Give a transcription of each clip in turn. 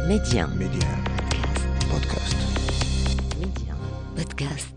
Média. Média. Podcast. Média. Podcast.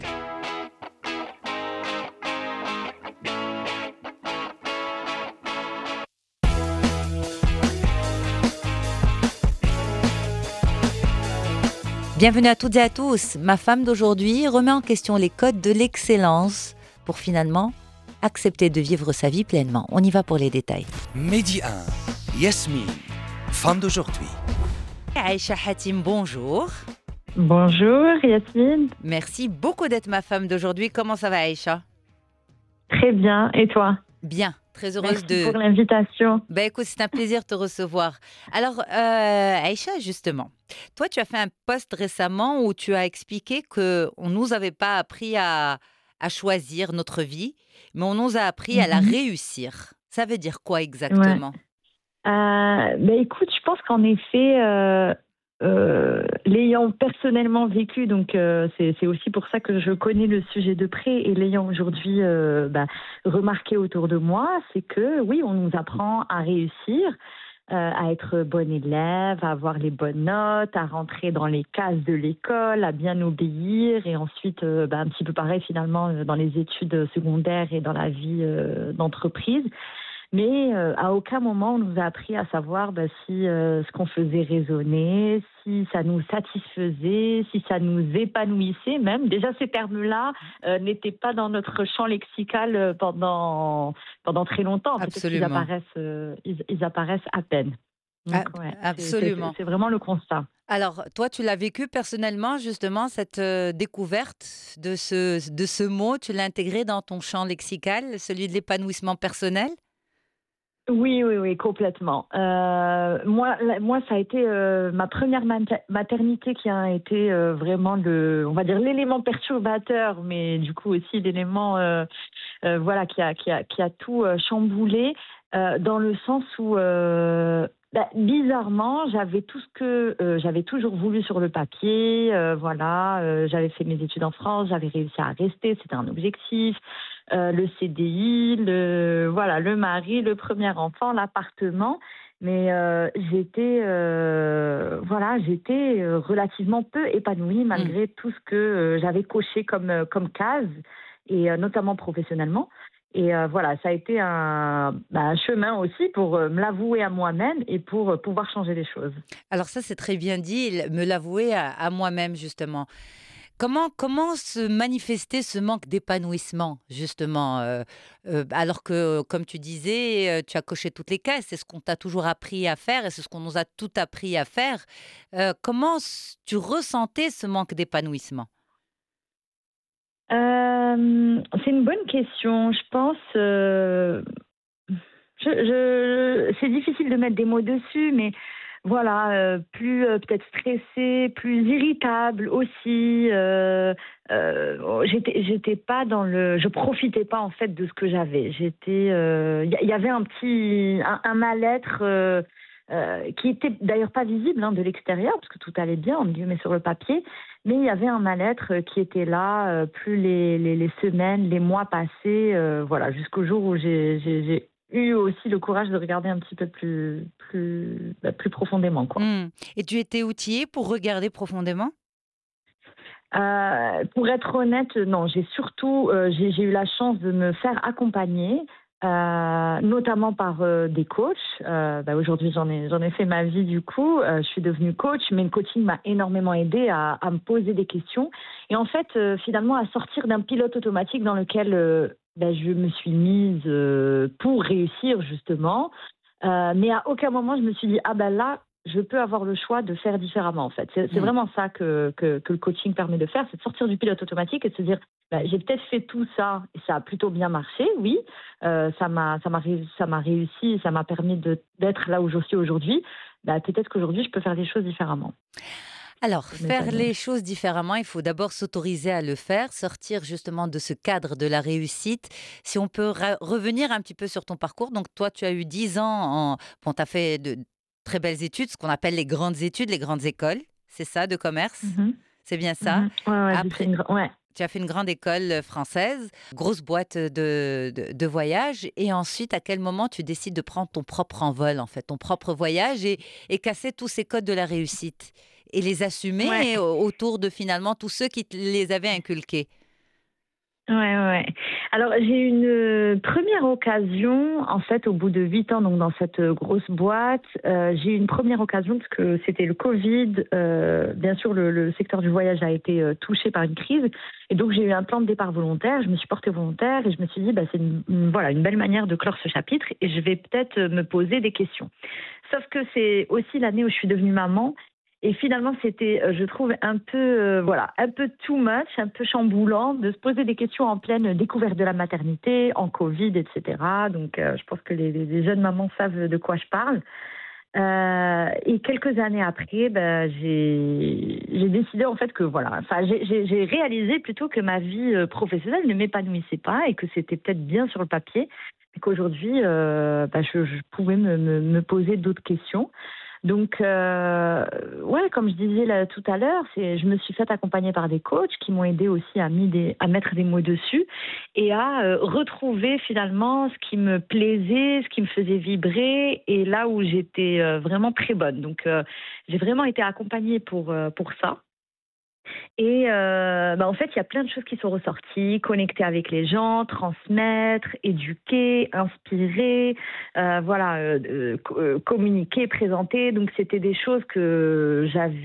Bienvenue à toutes et à tous. Ma femme d'aujourd'hui remet en question les codes de l'excellence pour finalement accepter de vivre sa vie pleinement. On y va pour les détails. Midi 1, Yasmine, femme d'aujourd'hui. Aïcha Hatim, bonjour. Bonjour Yasmine. Merci beaucoup d'être ma femme d'aujourd'hui. Comment ça va, Aïcha? Très bien. Et toi? Bien, très heureuse Merci pour l'invitation. Ben écoute, c'est un plaisir de te recevoir. Alors, Aïcha, justement, toi, tu as fait un post récemment où tu as expliqué qu'on ne nous avait pas appris à choisir notre vie, mais on nous a appris à la réussir. Ça veut dire quoi exactement? Écoute, je pense qu'en effet, l'ayant personnellement vécu, donc c'est aussi pour ça que je connais le sujet de près et l'ayant aujourd'hui remarqué autour de moi, c'est que oui, on nous apprend à réussir, à être bonne élève, à avoir les bonnes notes, à rentrer dans les cases de l'école, à bien obéir et ensuite un petit peu pareil finalement dans les études secondaires et dans la vie d'entreprise. Mais à aucun moment on nous a appris à savoir si ce qu'on faisait résonnait, si ça nous satisfaisait, si ça nous épanouissait même. Déjà ces termes-là n'étaient pas dans notre champ lexical pendant très longtemps. Absolument. Peut-être qu'ils apparaissent à peine. Donc, Absolument. C'est vraiment le constat. Alors, toi, tu l'as vécu personnellement, justement, cette découverte de ce mot, tu l'as intégré dans ton champ lexical, celui de l'épanouissement personnel? Oui, complètement. Moi, ça a été ma première maternité qui a été vraiment on va dire l'élément perturbateur, mais du coup aussi l'élément, qui a tout chamboulé, dans le sens où, bizarrement, j'avais tout ce que j'avais toujours voulu sur le papier. J'avais fait mes études en France, j'avais réussi à rester, c'était un objectif. Le CDI, le mari, le premier enfant, l'appartement. Mais j'étais relativement peu épanouie malgré tout ce que j'avais coché comme case, et notamment professionnellement. Et ça a été un chemin aussi pour me l'avouer à moi-même et pour pouvoir changer les choses. Alors ça, c'est très bien dit, me l'avouer à moi-même, justement. Comment se manifester ce manque d'épanouissement, justement, alors que, comme tu disais, tu as coché toutes les cases, c'est ce qu'on t'a toujours appris à faire et c'est ce qu'on nous a tout appris à faire. Comment tu ressentais ce manque d'épanouissement? C'est une bonne question. Je pense, c'est difficile de mettre des mots dessus, mais plus peut-être stressée, plus irritable aussi. J'étais pas je profitais pas en fait de ce que j'avais. Il y avait un mal-être qui était d'ailleurs pas visible de l'extérieur parce que tout allait bien en guillemets sur le papier, mais il y avait un mal-être qui était là plus les semaines, les mois passés, jusqu'au jour où j'ai eu aussi le courage de regarder un petit peu plus profondément, quoi. Et tu étais outillée pour regarder profondément? Pour être honnête, non. J'ai surtout j'ai eu la chance de me faire accompagner, notamment par des coachs. Aujourd'hui, j'en ai fait ma vie du coup. Je suis devenue coach, mais le coaching m'a énormément aidée à me poser des questions et en fait, finalement, à sortir d'un pilote automatique dans lequel je me suis mise pour réussir justement, mais à aucun moment je me suis dit là je peux avoir le choix de faire différemment en fait. C'est vraiment ça que le coaching permet de faire, c'est de sortir du pilote automatique et de se dire j'ai peut-être fait tout ça et ça a plutôt bien marché, oui, ça m'a réussi et ça m'a permis d'être là où je suis aujourd'hui. Peut-être qu'aujourd'hui je peux faire les choses différemment. Alors, faire les choses différemment, il faut d'abord s'autoriser à le faire, sortir justement de ce cadre de la réussite. Si on peut revenir un petit peu sur ton parcours. Donc, toi, tu as eu 10 ans, tu as fait de très belles études, ce qu'on appelle les grandes études, les grandes écoles, c'est ça, de commerce? C'est bien ça? Ouais, Après, Tu as fait une grande école française, grosse boîte de voyage. Et ensuite, à quel moment tu décides de prendre ton propre envol, en fait, ton propre voyage et casser tous ces codes de la réussite et les Ouais. assumer autour de finalement tous ceux qui te les avaient inculqués? Ouais, ouais. Alors, j'ai eu une première occasion, en fait, au bout de 8 ans, donc dans cette grosse boîte, j'ai eu une première occasion parce que c'était le Covid. Bien sûr, le secteur du voyage a été touché par une crise. Et donc, j'ai eu un plan de départ volontaire. Je me suis portée volontaire et je me suis dit, bah, c'est voilà, une belle manière de clore ce chapitre et je vais peut-être me poser des questions. Sauf que c'est aussi l'année où je suis devenue maman. Et finalement, c'était, je trouve, un peu, voilà, un peu too much, un peu chamboulant de se poser des questions en pleine découverte de la maternité, en Covid, etc. Donc, je pense que les jeunes mamans savent de quoi je parle. Et quelques années après, ben, j'ai décidé en fait que voilà, enfin j'ai réalisé plutôt que ma vie professionnelle ne m'épanouissait pas et que c'était peut-être bien sur le papier, mais qu'aujourd'hui, ben, je pouvais me poser d'autres questions. Donc, ouais, comme je disais là, tout à l'heure, je me suis faite accompagner par des coachs qui m'ont aidé aussi à mettre des mots dessus et à retrouver finalement ce qui me plaisait, ce qui me faisait vibrer et là où j'étais vraiment très bonne. Donc, j'ai vraiment été accompagnée pour ça. Et bah, en fait, il y a plein de choses qui sont ressorties, connecter avec les gens, transmettre, éduquer, inspirer, voilà, communiquer, présenter. Donc, c'était des choses que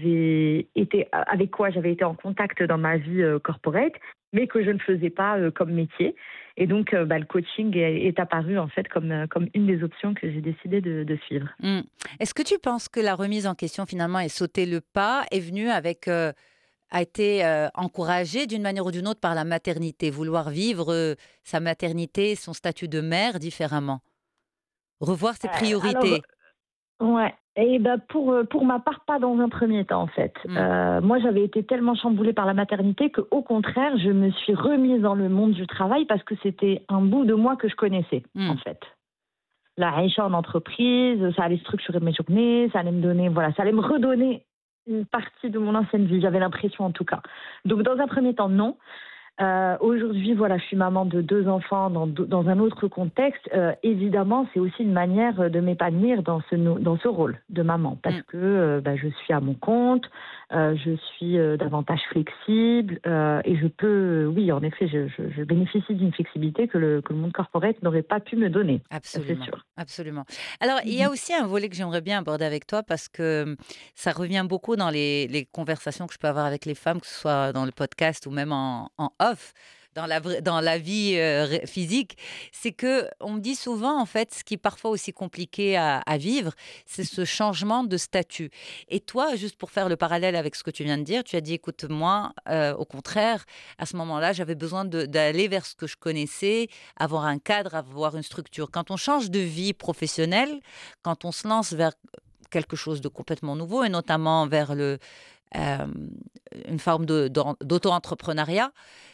avec quoi j'avais été en contact dans ma vie corporate, mais que je ne faisais pas comme métier. Et donc, bah, le coaching est apparu en fait comme une des options que j'ai décidé de suivre. Mmh. Est-ce que tu penses que la remise en question finalement et sauter le pas est venue avec, a été, encouragée d'une manière ou d'une autre par la maternité? Vouloir vivre, sa maternité, son statut de mère différemment? Revoir ses Alors, priorités? ouais. Et ben pour ma part, pas dans un premier temps en fait. Mmh. Moi, j'avais été tellement chamboulée par la maternité que, au contraire, je me suis remise dans le monde du travail parce que c'était un bout de moi que je connaissais Mmh. en fait. La Aïcha en entreprise, ça allait structurer mes journées, ça allait me donner, voilà, ça allait me redonner une partie de mon ancienne vie. J'avais l'impression en tout cas. Donc dans un premier temps, non. Aujourd'hui, voilà, je suis maman de 2 enfants dans un autre contexte. Évidemment, c'est aussi une manière de m'épanouir dans ce rôle de maman parce Mmh. que bah, je suis à mon compte, je suis davantage flexible et je peux, oui, en effet, je bénéficie d'une flexibilité que le monde corporate n'aurait pas pu me donner. Ça, c'est Absolument, sûr. absolument. Alors, il y a Mhm. aussi un volet que j'aimerais bien aborder avec toi parce que ça revient beaucoup dans les conversations que je peux avoir avec les femmes, que ce soit dans le podcast ou même en off, dans la vie physique. C'est que on me dit souvent, en fait, ce qui est parfois aussi compliqué à vivre, c'est ce changement de statut. Et toi, juste pour faire le parallèle avec ce que tu viens de dire, tu as dit, écoute, moi, au contraire, à ce moment-là, j'avais besoin d'aller vers ce que je connaissais, avoir un cadre, avoir une structure. Quand on change de vie professionnelle, quand on se lance vers quelque chose de complètement nouveau et notamment vers euh, une forme d'auto-entrepreneuriat,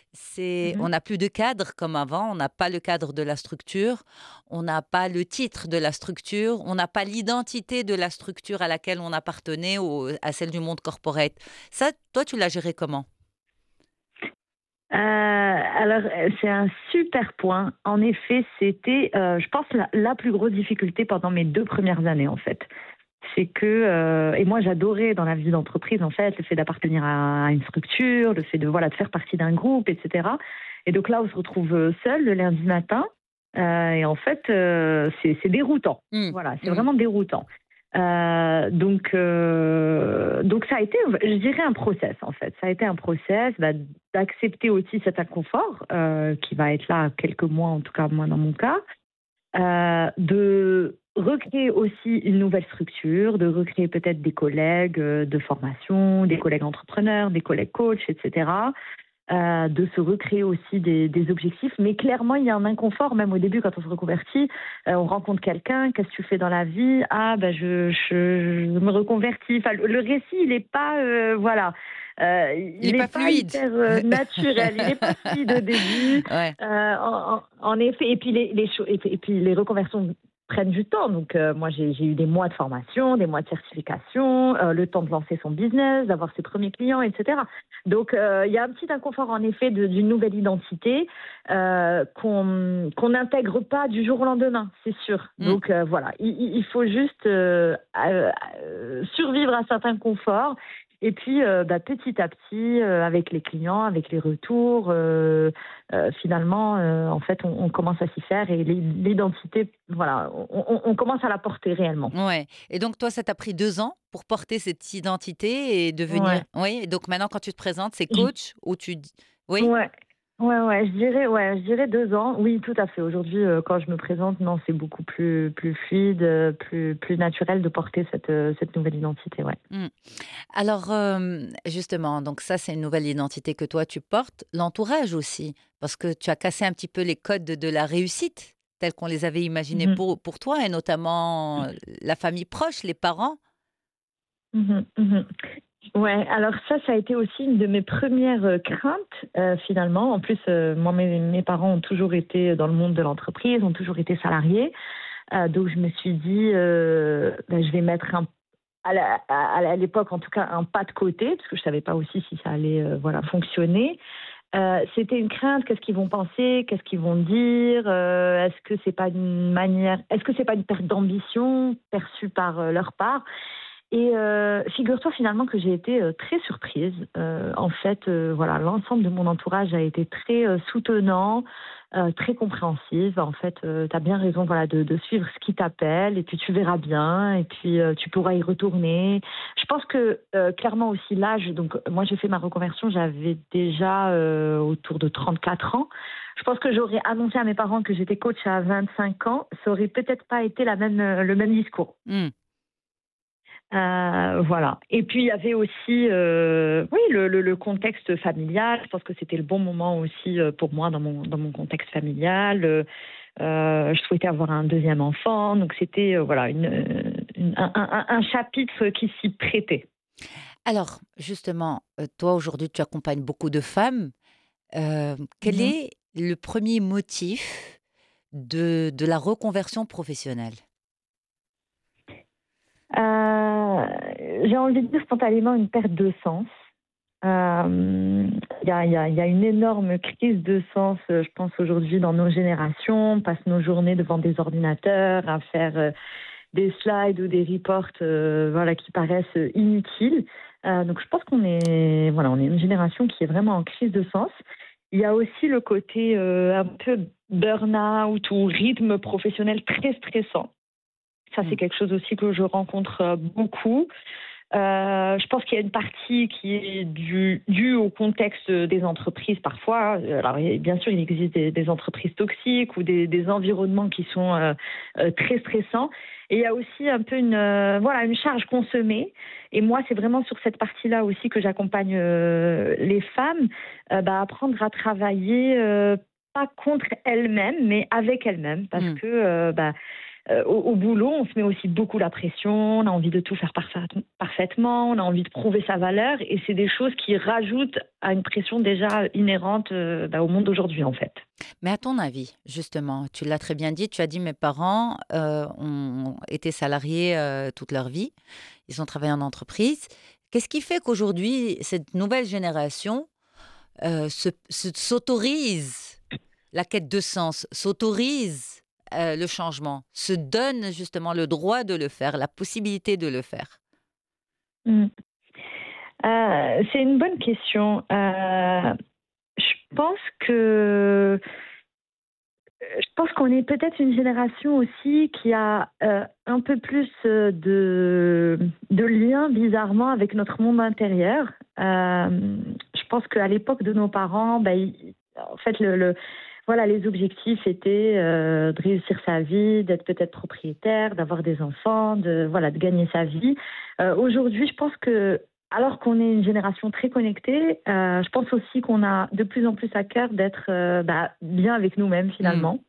on Mhm. n'a plus de cadre comme avant, on n'a pas le cadre de la structure, on n'a pas le titre de la structure, on n'a pas l'identité de la structure à laquelle on appartenait ou à celle du monde corporate. Ça, toi, tu l'as géré comment? Alors, c'est un super point. En effet, c'était, je pense, la plus grosse difficulté pendant mes 2 premières années, en fait. C'est que, et moi, j'adorais dans la vie d'entreprise, en fait, le fait d'appartenir à une structure, le fait de, voilà, de faire partie d'un groupe, etc. Et donc là, on se retrouve seul le lundi matin. Et en fait, c'est déroutant. Mmh, Voilà, c'est mmh. vraiment déroutant. Donc ça a été, je dirais, un process en fait. Ça a été un process bah, d'accepter aussi cet inconfort qui va être là quelques mois, en tout cas moi dans mon cas, de recréer aussi une nouvelle structure, de recréer peut-être des collègues de formation, des collègues entrepreneurs, des collègues coachs, etc. De se recréer aussi des objectifs. Mais clairement, il y a un inconfort, même au début, quand on se reconvertit. On rencontre quelqu'un, qu'est-ce que tu fais dans la vie? Ah, ben je me reconvertis. Enfin, le récit, il n'est pas, voilà, Il n'est il pas n'est pas fluide. hyper naturel, il n'est pas fluide au début. Ouais. En effet, et puis et puis les reconversions prennent du temps. Donc, moi, j'ai eu des mois de formation, des mois de certification, le temps de lancer son business, d'avoir ses premiers clients, etc. Donc, il y a un petit inconfort, en effet, d'une nouvelle identité qu'on n'intègre pas du jour au lendemain, c'est sûr. Donc, voilà, il faut juste survivre à certains conforts. Et puis, petit à petit, avec les clients, avec les retours, finalement, en fait, on commence à s'y faire et l'identité, voilà, on commence à la porter réellement. Ouais. Et donc toi, ça t'a pris 2 ans pour porter cette identité et devenir Ouais. oui, donc maintenant quand tu te présentes, c'est Je- coach ou tu dis oui? Ouais. Ouais, je dirais 2 ans. Oui, tout à fait. Aujourd'hui, quand je me présente, non, c'est beaucoup plus fluide, plus naturel de porter cette nouvelle identité, ouais. Mmh. Alors, justement, donc ça, c'est une nouvelle identité que toi, tu portes. L'entourage aussi, parce que tu as cassé un petit peu les codes de la réussite tels qu'on les avait imaginés Mhm. pour toi et notamment, la famille proche, les parents. Mhm, mhm. Ouais, alors ça a été aussi une de mes premières craintes, finalement. En plus, moi, mes parents ont toujours été dans le monde de l'entreprise, ont toujours été salariés. Donc, je me suis dit, je vais mettre à l'époque, en tout cas, un pas de côté, parce que je savais pas aussi si ça allait, voilà, fonctionner. C'était une crainte, qu'est-ce qu'ils vont penser, qu'est-ce qu'ils vont dire, est-ce que c'est pas une perte d'ambition perçue par leur part? Et figure-toi finalement que j'ai été très surprise. En fait, voilà, l'ensemble de mon entourage a été très soutenant, très compréhensif. En fait, tu as bien raison, voilà, de suivre ce qui t'appelle et puis tu verras bien et puis tu pourras y retourner. Je pense que clairement aussi l'âge, donc moi j'ai fait ma reconversion, j'avais déjà autour de 34 ans. Je pense que j'aurais annoncé à mes parents que j'étais coach à 25 ans, ça aurait peut-être pas été le même discours. Mmh. Voilà. Et puis il y avait aussi, oui, le contexte familial. Je pense que c'était le bon moment aussi pour moi dans mon contexte familial. Je souhaitais avoir un deuxième enfant, donc c'était voilà un chapitre qui s'y prêtait. Alors, justement, toi, aujourd'hui, tu accompagnes beaucoup de femmes. Quel Mhm. est le premier motif de la reconversion professionnelle? Euh, j'ai envie de dire spontanément une perte de sens. Il y a une énorme crise de sens, je pense, aujourd'hui dans nos générations. On passe nos journées devant des ordinateurs à faire des slides ou des reports voilà, qui paraissent inutiles. Donc je pense on est une génération qui est vraiment en crise de sens. Il y a aussi le côté un peu burn-out ou rythme professionnel très stressant. Ça, c'est Mmh. quelque chose aussi que je rencontre beaucoup. Je pense qu'il y a une partie qui est due au contexte des entreprises parfois. Alors, bien sûr, il existe des entreprises toxiques ou des environnements qui sont très stressants. Et il y a aussi un peu une charge consommée. Et moi, c'est vraiment sur cette partie-là aussi que j'accompagne les femmes, apprendre à travailler pas contre elles-mêmes, mais avec elles-mêmes, parce Mmh. que au boulot, on se met aussi beaucoup la pression, on a envie de tout faire parfaitement, on a envie de prouver sa valeur, et c'est des choses qui rajoutent à une pression déjà inhérente au monde d'aujourd'hui, en fait. Mais à ton avis, justement, tu l'as très bien dit, tu as dit: «Mes parents, ont été salariés, toute leur vie. Ils ont travaillé en entreprise». Qu'est-ce qui fait qu'aujourd'hui, cette nouvelle génération, s'autorise la quête de sens, s'autorise, le changement, se donne justement le droit de le faire, la possibilité de le faire? Mm. C'est une bonne question. Je pense que je pense qu'on est peut-être une génération aussi qui a un peu plus de liens bizarrement avec notre monde intérieur. Je pense qu'à l'époque de nos parents, en fait, voilà, les objectifs étaient de réussir sa vie, d'être peut-être propriétaire, d'avoir des enfants, de gagner sa vie. Aujourd'hui, je pense que alors qu'on est une génération très connectée, je pense aussi qu'on a de plus en plus à cœur d'être bien avec nous-mêmes Mmh. finalement.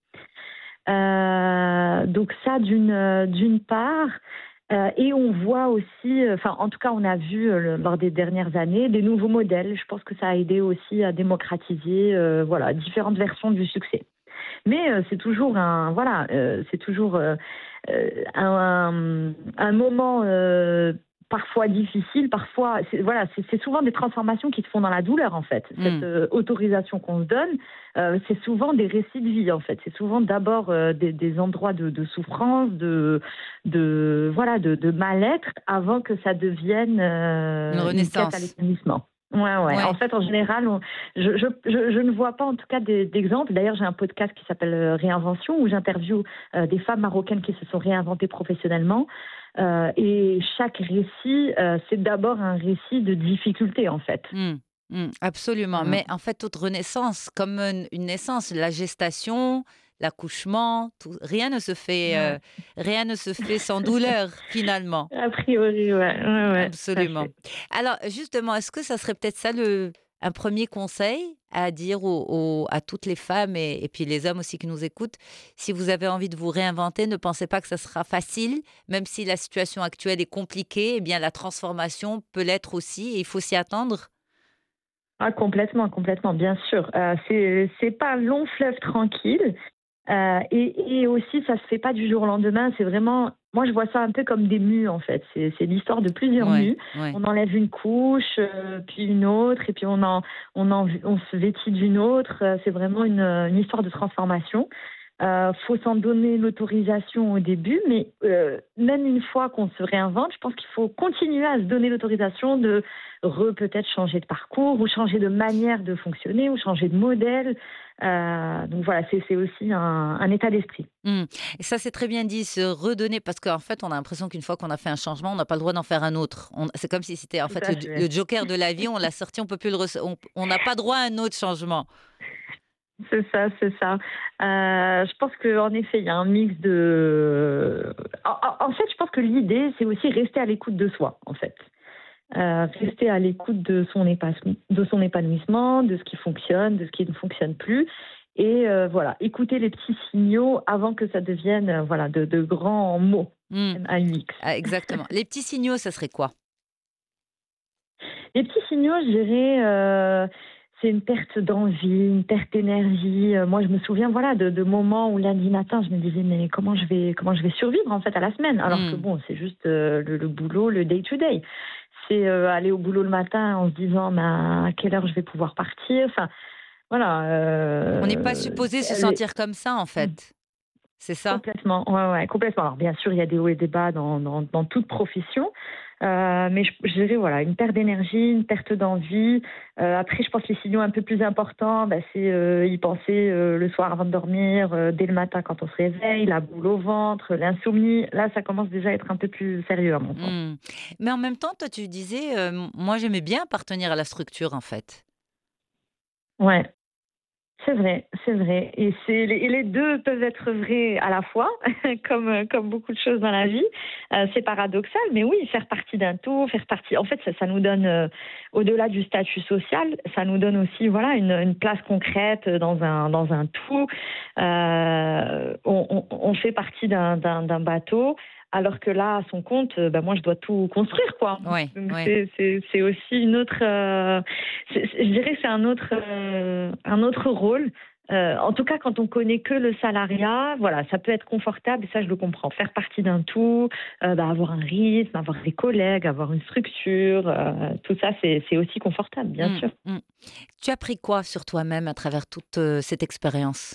Donc ça d'une part, et on voit aussi, enfin en tout cas on a vu lors des dernières années des nouveaux modèles. Je pense que ça a aidé aussi à démocratiser voilà différentes versions du succès. Mais c'est toujours c'est toujours un moment parfois difficile, parfois, c'est souvent des transformations qui se font dans la douleur en fait. Cette autorisation qu'on se donne, c'est souvent des récits de vie en fait. C'est souvent d'abord des endroits de souffrance, de mal-être, avant que ça devienne Une une quête à renaissance. l'épanouissement. Ouais. En Ouais. fait, en général, je ne vois pas en tout cas d'exemples. D'ailleurs, j'ai un podcast qui s'appelle Réinvention où j'interviewe des femmes marocaines qui se sont réinventées professionnellement. Et chaque récit, c'est d'abord un récit de difficulté, en fait. Mmh. Absolument. Voilà. Mais en fait, toute renaissance, comme une naissance, la gestation, l'accouchement, Ouais. rien ne se fait sans douleur, finalement. A priori, ouais, tout à Absolument. fait. Alors, justement, est-ce que ça serait peut-être ça un premier conseil à dire à toutes les femmes et puis les hommes aussi qui nous écoutent? Si vous avez envie de vous réinventer, ne pensez pas que ça sera facile, même si la situation actuelle est compliquée, eh bien, la transformation peut l'être aussi et il faut s'y attendre. Ah, complètement, bien sûr. C'est pas un long fleuve tranquille. Et aussi, ça se fait pas du jour au lendemain. C'est vraiment, moi, je vois ça un peu comme des mues, en fait. C'est l'histoire de plusieurs Ouais, mues. ouais. On enlève une couche, puis une autre, et puis on se vêtit d'une autre. C'est vraiment une histoire de transformation. Faut s'en donner l'autorisation au début, mais même une fois qu'on se réinvente, je pense qu'il faut continuer à se donner l'autorisation de peut-être changer de parcours, ou changer de manière de fonctionner, ou changer de modèle. Donc voilà, c'est aussi un état d'esprit. Mmh. Et ça, c'est très bien dit, se redonner parce qu'en fait, on a l'impression qu'une fois qu'on a fait un changement, on n'a pas le droit d'en faire un autre. C'est comme si c'était en Tout fait à le fait. joker de la vie, on l'a sorti, on peut plus on n'a pas droit à un autre changement. C'est ça, c'est ça. Je pense qu'en effet, il y a un mix de... En fait, je pense que l'idée, c'est aussi rester à l'écoute de soi, en fait. Rester à l'écoute de son épanouissement, de ce qui fonctionne, de ce qui ne fonctionne plus. Et voilà, écouter les petits signaux avant que ça devienne voilà, de grands mots, Mmh. M-A-U-X. Ah, exactement. Les petits signaux, ça serait quoi? Les petits signaux, je dirais, c'est une perte d'envie, une perte d'énergie. Moi, je me souviens, voilà, de moments où lundi matin, je me disais, mais comment je vais survivre en fait à la semaine? Alors que Mmh. bon, c'est juste le boulot, le day to day. C'est aller au boulot le matin en se disant, ben, à quelle heure je vais pouvoir partir? Enfin, voilà. On n'est pas supposé se sentir comme ça, en fait. C'est ça? Complètement, ouais, complètement. Alors bien sûr, il y a des hauts et des bas dans toute profession, mais je dirais voilà, une perte d'énergie, une perte d'envie. Après, je pense que les signaux un peu plus importants, bah, c'est y penser le soir avant de dormir, dès le matin quand on se réveille, la boule au ventre, l'insomnie. Là, ça commence déjà à être un peu plus sérieux à mon sens. Mmh. Mais en même temps, toi, tu disais, moi, j'aimais bien appartenir à la structure, en fait. Ouais. C'est vrai. Et les 2 peuvent être vrais à la fois, comme beaucoup de choses dans la vie. C'est paradoxal, mais oui, faire partie d'un tout, faire partie en fait, ça nous donne, au-delà du statut social, ça nous donne aussi, voilà, une place concrète dans un tout. On fait partie d'un bateau, alors que là, à son compte, bah, moi, je dois tout construire, quoi. Ouais, Donc ouais. c'est aussi une autre, je dirais que c'est un autre rôle. En tout cas, quand on connaît que le salariat, voilà, ça peut être confortable, et ça, je le comprends. Faire partie d'un tout, bah, avoir un rythme, avoir des collègues, avoir une structure, tout ça, c'est aussi confortable, bien Mmh, sûr. mmh. Tu as appris quoi sur toi-même à travers toute, cette expérience?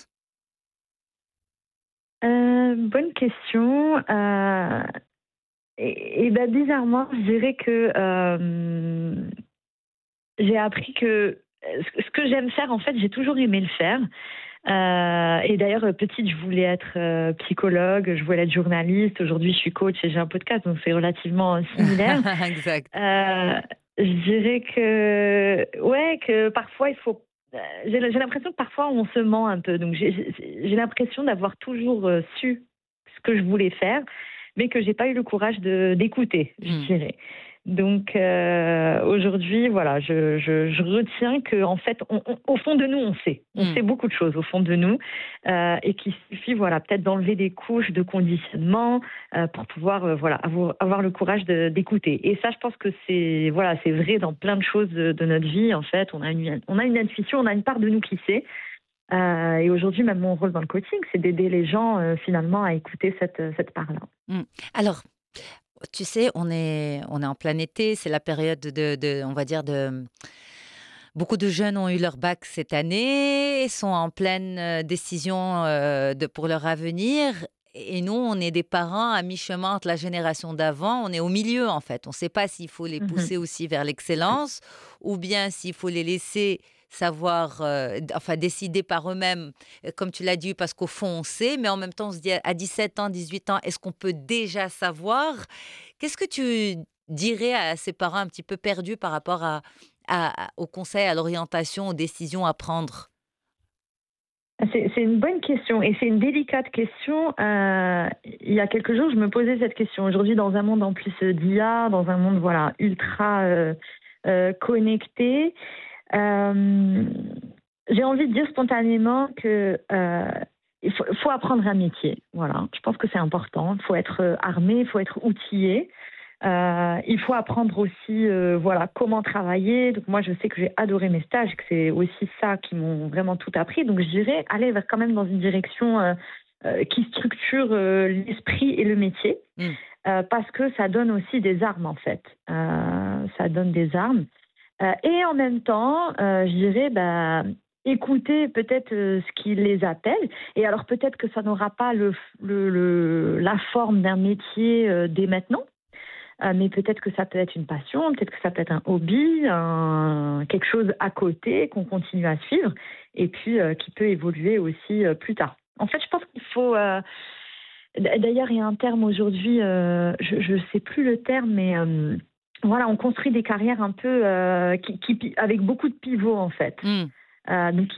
Bonne question. Et bah, bizarrement, je dirais que j'ai appris que ce que j'aime faire, en fait, j'ai toujours aimé le faire. Et d'ailleurs, petite, je voulais être psychologue, je voulais être journaliste. Aujourd'hui, je suis coach et j'ai un podcast, donc c'est relativement similaire. Exact. Je dirais que, ouais, que parfois il faut. J'ai l'impression que parfois on se ment un peu. Donc j'ai l'impression d'avoir toujours su ce que je voulais faire, mais que j'ai pas eu le courage d'écouter, je Mmh. dirais. Donc aujourd'hui, voilà, je retiens que en fait, au fond de nous, on Mmh. sait beaucoup de choses au fond de nous, et qu'il suffit, voilà, peut-être d'enlever des couches de conditionnement pour pouvoir, voilà, avoir le courage d'écouter. Et ça, je pense que c'est, voilà, c'est vrai dans plein de choses de notre vie. En fait, on a une intuition, on a une part de nous qui sait. Et aujourd'hui, même mon rôle dans le coaching, c'est d'aider les gens finalement à écouter cette part-là. Mmh. Alors, tu sais, on est en plein été, c'est la période on va dire de beaucoup de jeunes ont eu leur bac cette année, sont en pleine, décision, pour leur avenir et nous, on est des parents à mi-chemin entre la génération d'avant, on est au milieu, en fait. On ne sait pas s'il faut les Mhm. pousser aussi vers l'excellence ou bien s'il faut les laisser savoir, enfin décider par eux-mêmes, comme tu l'as dit, parce qu'au fond, on sait, mais en même temps, on se dit à 17 ans, 18 ans, est-ce qu'on peut déjà savoir? Qu'est-ce que tu dirais à ces parents un petit peu perdus par rapport aux conseils, à l'orientation, aux décisions à prendre? C'est une bonne question et c'est une délicate question. Il y a quelques jours, je me posais cette question. Aujourd'hui, dans un monde en plus d'IA, dans un monde voilà ultra connecté, euh, j'ai envie de dire spontanément que faut apprendre un métier. Voilà, je pense que c'est important. Il faut être armé, il faut être outillé. Il faut apprendre aussi voilà, comment travailler. Donc moi, je sais que j'ai adoré mes stages, que c'est aussi ça qui m'ont vraiment tout appris. Donc je dirais aller vers quand même dans une direction qui structure l'esprit et le métier, Mmh. parce que ça donne aussi des armes en fait. Ça donne des armes. Et en même temps, je dirais, bah, écouter peut-être ce qui les appelle. Et alors peut-être que ça n'aura pas la forme d'un métier dès maintenant. Mais peut-être que ça peut être une passion, peut-être que ça peut être un hobby, quelque chose à côté qu'on continue à suivre et puis qui peut évoluer aussi plus tard. En fait, je pense qu'il faut... d'ailleurs, il y a un terme aujourd'hui, je ne sais plus le terme, mais voilà, on construit des carrières un peu avec beaucoup de pivots en fait. Mmh. Donc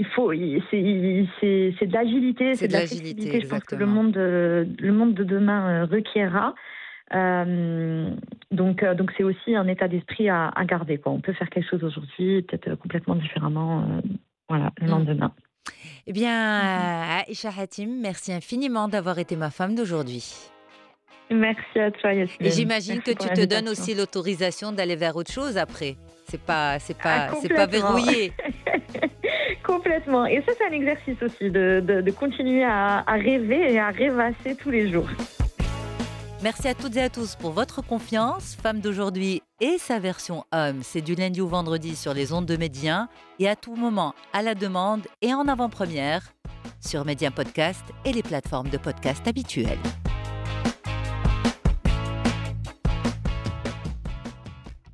c'est de l'agilité, C'est c'est de de la l'agilité, flexibilité. Je pense que exactement. le monde de demain requiera. Donc c'est aussi un état d'esprit à garder, quoi. On peut faire quelque chose aujourd'hui, peut-être complètement différemment, voilà, le Mmh. lendemain. Eh bien, Mhm. Aïcha Hatim, merci infiniment d'avoir été ma femme d'aujourd'hui. Merci à toi, Et Yasmine. j'imagine que Merci pour tu te donnes l'invitation. aussi l'autorisation d'aller vers autre chose après. Ah, C'est pas complètement. verrouillé. Complètement. Et ça, c'est un exercice aussi de continuer à rêver et à rêvasser tous les jours. Merci à toutes et à tous pour votre confiance. Femme d'aujourd'hui et sa version homme, c'est du lundi au vendredi sur les ondes de Médien et à tout moment à la demande et en avant-première sur Médien Podcast et les plateformes de podcast habituelles.